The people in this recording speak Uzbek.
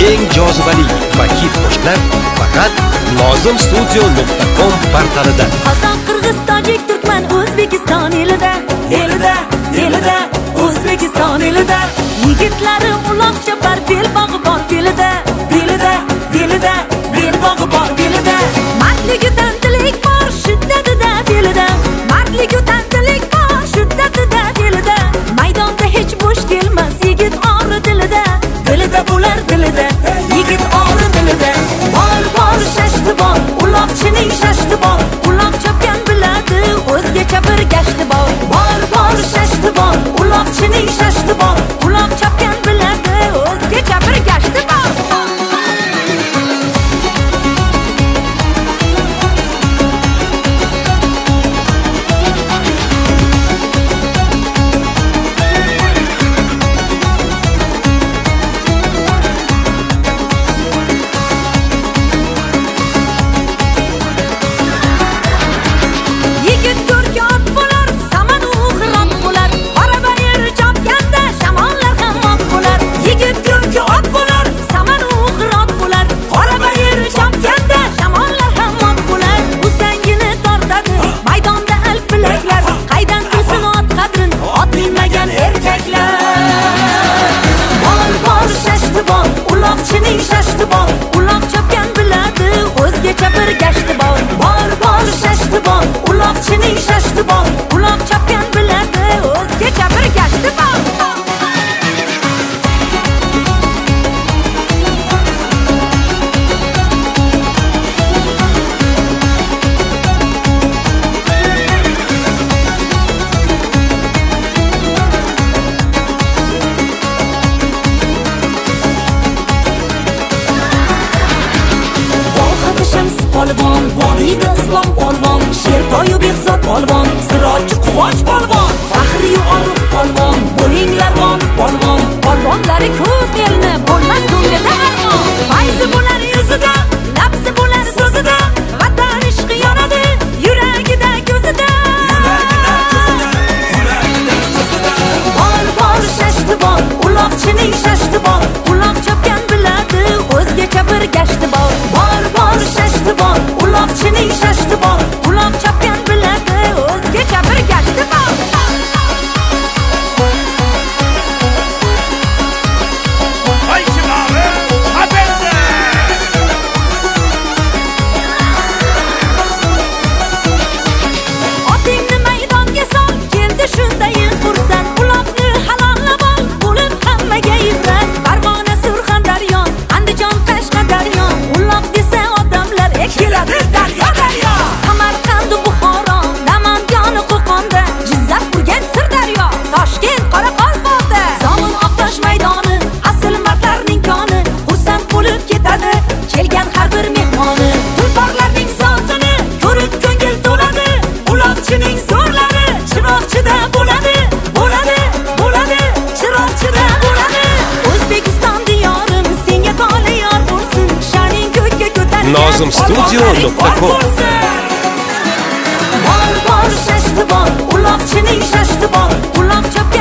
eng jozibali va hit qo'shiqlar faqat nozimstudio.com portalida. Qozon, Qirg'iz, Tojik, Turkman, O'zbekiston elida, O'zbekiston elida. Yigitlari uloq chopar, belbog'i bor belida, belbog'i bor belida. Mardligi tantilik bor, shiddatida belida. Mardligi tantilik bor, shiddatida belida. Maydonda hech bo'sh kelmas, yigit ori dilida. Dilida bo'lar dilida, yigit ori dilida. Bor shashti bor, uloqchining shashti bor. Uloq chopgan biladi, o'zgacha bir gashti bor. Bor shashti bor, uloqchining shashti bor. Uloq chopgan biladi, o'zgacha bir gashti bor. Uloqchining shashti bor, uloq chopgan biladi, o'zgacha bir gashti bor. Bor shashti bor, uloqchining shashti bor. Uloq chopgan biladi, o'zgacha bir gashti bor. Polvon, Volida Islom polvon, Shertoyu Behzod polvon, Sirojchi Quvonch polvon, Faxriyu Orif polvon, bo'linglar polvon. Polvonlari ko'p elni bo'lmas ko'nglida armon. Fayzi bo'lar yuzida, nafsi bo'lar so'zida, vatan ishqi yonadi yuragida ko'zida. Bor shashti bor, uloqchining shashti bor. Uloq chopgan biladi, o'zgacha bir gashti bor. Bor shashti bor, uloqchining shashti bor. Uloq chopgan biladi, o'zgacha bir gashti bor. Otingni maydonga sol, keldi shundayin xursand. Uloqni halollab ol, bo'lib hammaga ibrat. Farg'ona, Surxondaryo, Andijon, Qashqadaryo. Uloq desa odamlar keladi daryo. Samarqand, Buxoro, Namangan, Qo'qonda, Jizzax, Urganch, Sirdaryo, Toshkent, Qoraqalpoqda. Zomin Oqtosh maydoni, asl mardlarning koni. Xursand bo'lib ketadi kelgan har bir mehmoni. Tulporlarning zotini ko'rib ko'ngil to'ladi. Uloqchining zo'rlari chiroqchida bo'ladi, chiroqchida bo'ladi. O'zbekiston diyorim senga tole yor bo'lsin. Sha'ning ko'kka ko'tarilgan nozimstudio.com. Bor shashti bor, uloqchining shashti bor. Uloq chopgan